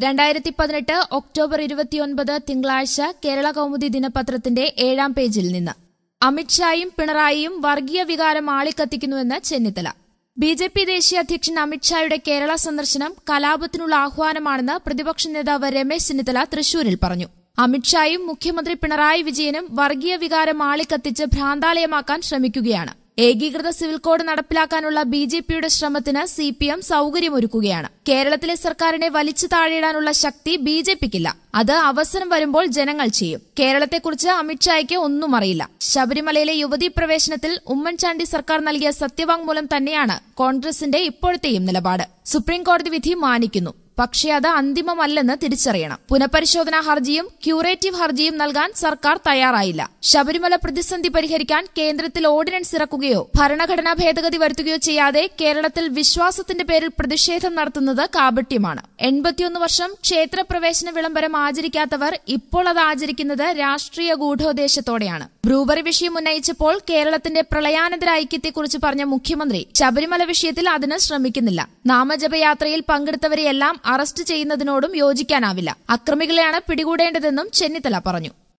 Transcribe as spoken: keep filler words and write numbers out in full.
രണ്ടായിരത്തി പതിനെട്ട് ഒക്ടോബർ ഇരുപത്തിയൊൻപത് തിങ്കളാഴ്ച കേരള കൗമുദി ദിനപത്രത്തിന്റെ ഏഴാം പേജിൽ നിന്ന് അമിത്ഷായും പിണറായിയും വർഗീയ വികാരം ആളിക്കത്തിക്കുന്നുവെന്ന് ചെന്നിത്തല. ബി ജെ പി ദേശീയ അധ്യക്ഷൻ അമിത്ഷായുടെ കേരള സന്ദർശനം കലാപത്തിനുള്ള ആഹ്വാനമാണെന്ന് പ്രതിപക്ഷ നേതാവ് രമേശ് ചെന്നിത്തല തൃശൂരിൽ പറഞ്ഞു. അമിത്ഷായും മുഖ്യമന്ത്രി പിണറായി വിജയനും വർഗീയ വികാരം ആളിക്കത്തിച്ച് ഭ്രാന്താലയമാക്കാൻ ശ്രമിക്കുകയാണ്. ഏകീകൃത സിവിൽ കോഡ് നടപ്പിലാക്കാനുള്ള ബി ജെ പിയുടെ ശ്രമത്തിന് സി പി എം സൌകര്യമൊരുക്കുകയാണ്. കേരളത്തിലെ സർക്കാരിനെ വലിച്ചു താഴെയിടാനുള്ള ശക്തി ബി ജെ പിക്കില്ല. അത് അവസരം വരുമ്പോൾ ജനങ്ങൾ ചെയ്യും. കേരളത്തെക്കുറിച്ച് അമിത്ഷായ്ക്ക് ഒന്നും അറിയില്ല. ശബരിമലയിലെ യുവതീ പ്രവേശനത്തിൽ ഉമ്മൻചാണ്ടി സർക്കാർ നൽകിയ സത്യവാങ്മൂലം തന്നെയാണ് കോൺഗ്രസിന്റെ ഇപ്പോഴത്തെയും നിലപാട്. സുപ്രീംകോടതി വിധി മാനിക്കുന്നു. പക്ഷേ അത് അന്തിമമല്ലെന്ന് തിരിച്ചറിയണം. പുനഃപരിശോധനാ ഹർജിയും ക്യൂറേറ്റീവ് ഹർജിയും നൽകാൻ സർക്കാർ തയ്യാറായില്ല. ശബരിമല പ്രതിസന്ധി പരിഹരിക്കാൻ കേന്ദ്രത്തിൽ ഓർഡിനൻസ് ഇറക്കുകയോ ഭരണഘടനാ ഭേദഗതി വരുത്തുകയോ ചെയ്യാതെ കേരളത്തിൽ വിശ്വാസത്തിന്റെ പേരിൽ പ്രതിഷേധം നടത്തുന്നത് കാപട്യമാണ്. എൺപത്തിയൊന്ന് വർഷം ക്ഷേത്രപ്രവേശന വിളംബരം ആചരിക്കാത്തവർ ഇപ്പോൾ അത് ആചരിക്കുന്നത് രാഷ്ട്രീയ ഗൂഢോദ്ദേശത്തോടെയാണ്. ബ്രൂവറി വിഷയം ഉന്നയിച്ചപ്പോൾ കേരളത്തിന്റെ പ്രളയാനന്തര ഐക്യത്തെക്കുറിച്ച് പറഞ്ഞ മുഖ്യമന്ത്രി ശബരിമല വിഷയത്തിൽ അതിന് ശ്രമിക്കുന്നില്ല. നാമജപയാത്രയിൽ പങ്കെടുത്തവരെയെല്ലാം അറസ്റ്റ് ചെയ്യുന്നതിനോടും യോജിക്കാനാവില്ല. അക്രമികളെയാണ് പിടികൂടേണ്ടതെന്നും ചെന്നിത്തല പറഞ്ഞു.